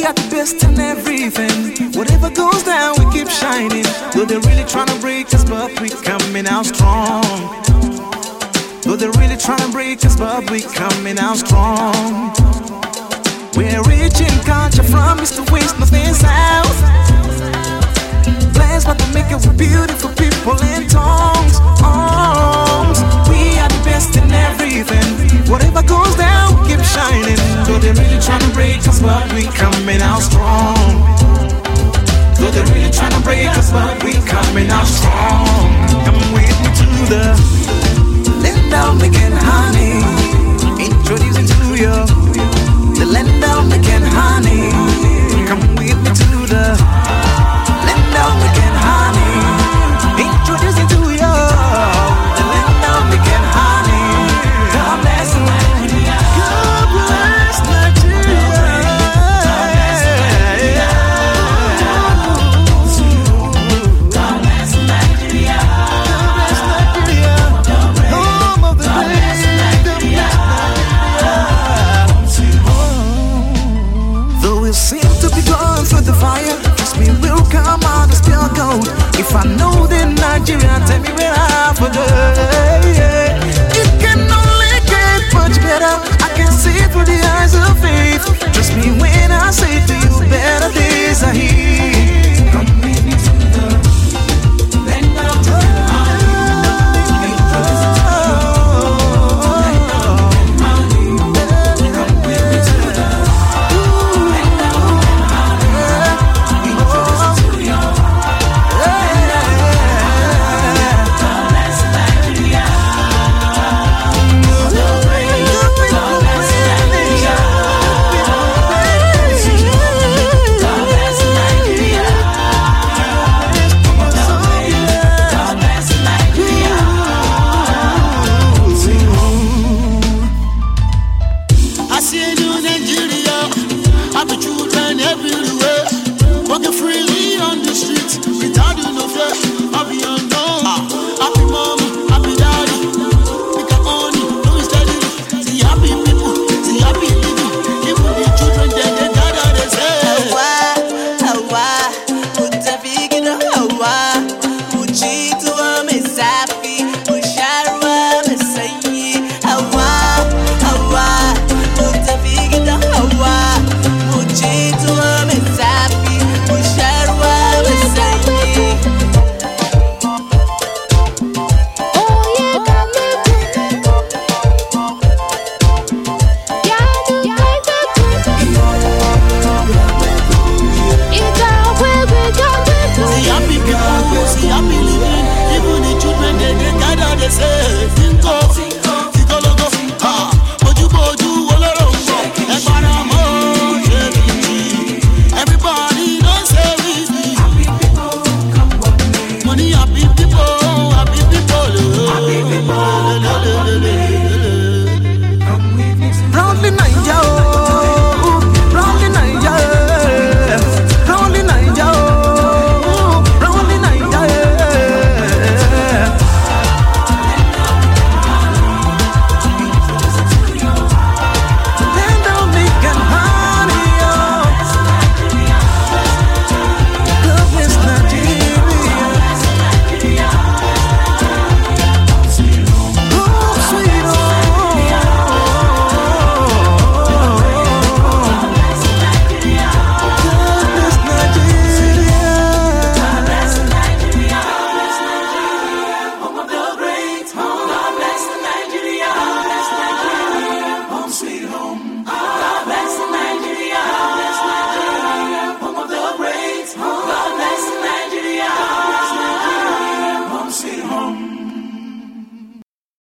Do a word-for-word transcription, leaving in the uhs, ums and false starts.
got the best in everything. Whatever goes down, we keep shining. Though they're really trying to break us, but we coming out strong. Though they're really trying to break us, but we coming out strong. We're reaching culture from east to west, north and south. Plans but to make it with beautiful people in tongues. Arms. We are the best in everything. Whatever goes down, we keep shining. Though they're really trying to break us, but we coming out strong. Though they're really trying to break us, but we coming out strong. Come with me to the land down again, honey. Introducing to you the land down again, honey. Come with me to the land down again, honey. Introducing to you the land down again, honey. God bless Nigeria. God bless Nigeria. God bless Nigeria. Home of the day. Though we seem to be going through the fire, trust me, we'll come out as pure gold. If I know that Nigeria, tell me where I for day. It can only get much better. I can see through the eyes of faith. Trust me when I say